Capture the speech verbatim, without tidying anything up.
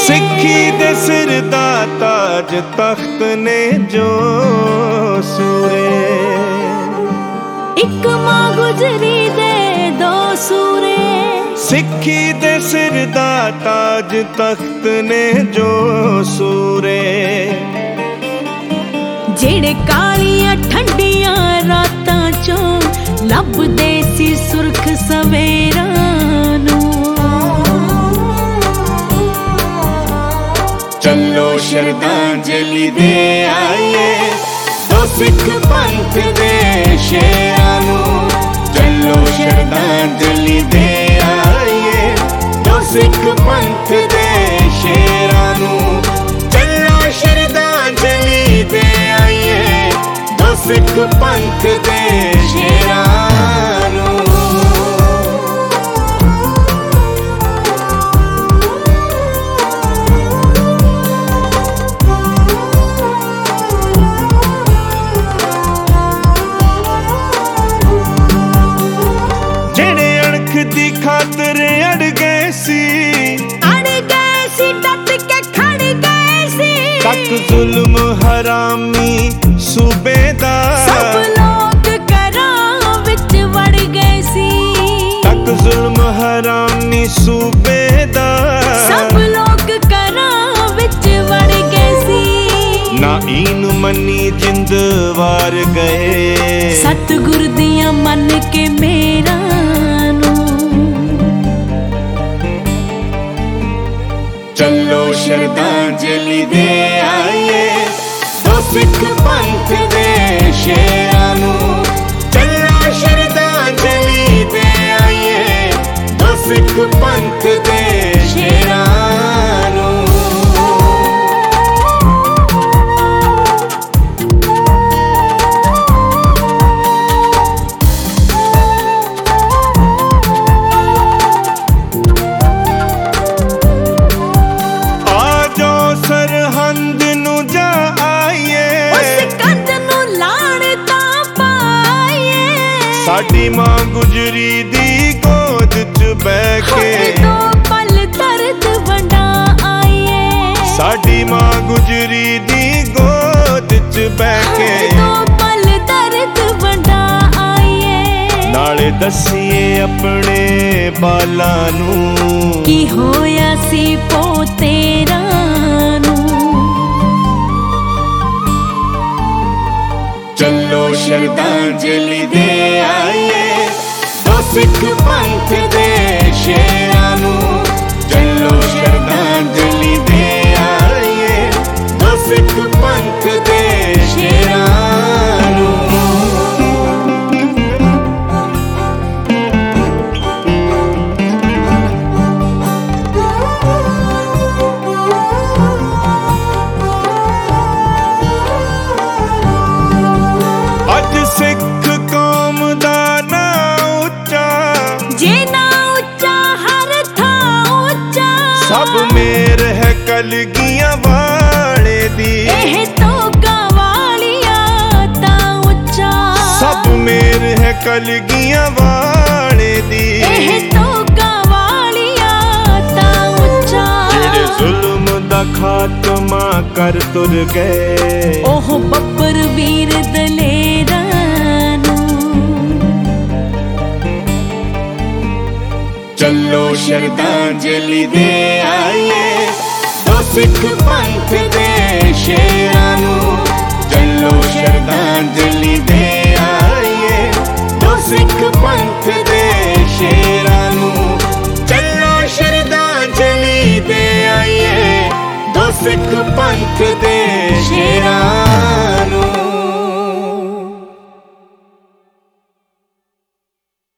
ਸਿੱਖੀ ਦੇ ਸਿਰ ਦਾ ਤਾਜ ਤਖਤ ਨੇ ਜੋ ਸੂਰੇ। ਇੱਕ ਮਾਂ ਗੁਜਰੀ ਦੇ ਦੋ ਸੂਰੇ। ਸਿੱਖੀ ਦੇ ਸਿਰ ਦਾ ਤਾਜ ਤਖਤ ਨੇ ਜੋ ਸੂਰੇ। ਜਿਹੜੇ ਕਾਲੀਆਂ ਠੰਡੀਆਂ ਰਾਤਾਂ ਚੋਂ ਲੱਭਦੇ ਸੀ ਸੁਰਖ ਸਵੇਰਾਂ ਨੂੰ। ਚੱਲੋ ਸ਼ਰਧਾਂਜਲੀ ਦੇ ਆਈਏ ਦੋ ਸਿੱਖ ਪੰਥ ਦੇ ਸ਼ੇਰਾਂ ਨੂੰ। ਚੱਲੋ ਸ਼ਰਧਾਂਜਲੀ ਦੇ ਆਈਏ ਦੋ ਸਿੱਖ ਪੰਥ ਦੇ ਸ਼ੇਰਾਂ ਨੂੰ। ਚੱਲੋ ਸ਼ਰਧਾਂਜਲੀ ਦੇ ਆਈਏ ਦੋ ਸਿੱਖ ਪੰਥ ਦੇ ਸ਼ੇਰਾਂ ਨੂੰ। ਦੀ ਖਾਤਰ ਅੜ ਗਏ ਸੀ ਅੜ ਗਏ ਸੀ ਡਟ ਕੇ ਖੜ ਗਏ ਸੀ। ਤੱਕ ਜ਼ੁਲਮ ਹਰਾਮੀ ਸੂਬੇਦਾਰ ਸਭ ਲੋਕ ਘਰਾਂ ਵਿੱਚ ਵੜ ਗਏ ਸੀ। ਤੱਕ ਜ਼ੁਲਮ ਹਰਾਮੀ ਸੂਬੇਦਾਰ ਸਭ ਲੋਕ ਘਰਾਂ ਵਿੱਚ ਵੜ ਗਏ ਸੀ। ਨਾ ਈਨ ਮੰਨੀ ਜਿੰਦ ਵਾਰ ਗਏ ਸਤਿਗੁਰ ਦੀਆਂ ਮੰਨ ਕੇ ਮੇਰਾ ਚੱਲੋ ਸ਼ਰਧਾਂਜਲੀ ਦੇ ਆਈਏ ਦੋ ਸਿੱਖ ਪੰਥ ਦੇ ਸ਼ੇਰਾਂ ਨੂੰ। ਚੱਲੋ ਸ਼ਰਧਾਂਜਲੀ ਦੇ ਆਈਏ ਦੋ ਸਿੱਖ ਪੰਥ ਦੇ ਸ਼ੇਰਾਂ ਨੂੰ। ਸਰਹੰਦ ਨੂੰ ਜਾ ਆਈਏ ਉਸ ਕੰਧ ਨੂੰ ਲਾਣ ਤਾਂ ਪਾਈਏ। ਸਾਡੀ ਮਾਂ ਗੁਜਰੀ ਦੀ ਗੋਦ ਚ ਬਹਿ ਕੇ ਦੋ ਪਲ ਦਰਦ ਵੰਡਾ ਆਈਏ। ਸਾਡੀ ਮਾਂ ਗੁਜਰੀ ਦੀ ਗੋਦ ਚ ਬਹਿ ਕੇ ਦੋ ਪਲ ਦਰਦ ਵੰਡਾ ਆਈਏ। ਨਾਲੇ ਦੱਸੀਏ ਆਪਣੇ ਬਾਲਾਂ ਨੂੰ ਕੀ ਹੋਇਆ ਸੀ ਪੋਤੇਰਾ ਨੂੰ। ਚੱਲੋ ਸ਼ਰਧਾਂਜਲੀ ਦੇ ਆਈਏ ਦੋ ਸਿੱਖ ਪੰਥ ਦੇ ਸ਼ੇਰਾਂ ਨੂੰ। ਚੱਲੋ ਸ਼ਰਧਾਂਜਲੀ ਦੇ ਆਈਏ ਦੋ ਸਿੱਖ ਪੰਥ ਦੇ ਸ਼ੇਰਾਂ ਨੂੰ। ਸਿੱਖ ਕੌਮ ਦਾ ਨਾਂ ਉੱਚਾ ਜੇ ਨਾ ਉੱਚਾ ਹਰ ਥਾਂ ਉੱਚਾ। ਸਭ ਮੇਰ ਹੈ ਕਲਗੀਆਂ ਵਾਲੇ ਦੀ ਇਹ ਤੋਗਾ ਵਾਲੀਆ ਤਾਂ ਉੱਚਾ। ਸਭ ਮੇਰ ਹੈ ਕਲਗੀਆਂ ਵਾਲੇ ਦੀ ਇਹ ਤੋਗਾ ਵਾਲੀਆ ਤਾਂ ਉੱਚਾ। ਜਿਹੜੇ ਜ਼ੁਲਮ ਦਾ ਖਾਤਮਾ ਕਰ ਤੁਰ ਗਏ ਉਹ ਬੱਬਰ ਵੀਰ ਦਲੇਰਾ ਚੱਲੋ ਸ਼ਰਧਾਂਜਲੀ ਦੇ ਆਈਏ ਦੋ ਸਿੱਖ ਪੰਥ ਦੇ ਸ਼ੇਰਾਂ ਨੂੰ। ਚੱਲੋ ਸ਼ਰਧਾਂਜਲੀ ਦੇ ਆਈਏ ਦੋ ਸਿੱਖ ਪੰਥ ਦੇ ਸ਼ੇਰਾਂ ਨੂੰ। ਚੱਲੋ ਸ਼ਰਧਾਂਜਲੀ ਦੇ ਆਈਏ ਦੋ ਸਿੱਖ ਪੰਥ ਦੇ ਸ਼ੇਰਾਂ ਨੂੰ।